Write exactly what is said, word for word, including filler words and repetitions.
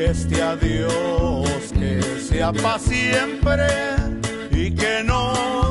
este adiós que sea para siempre y que no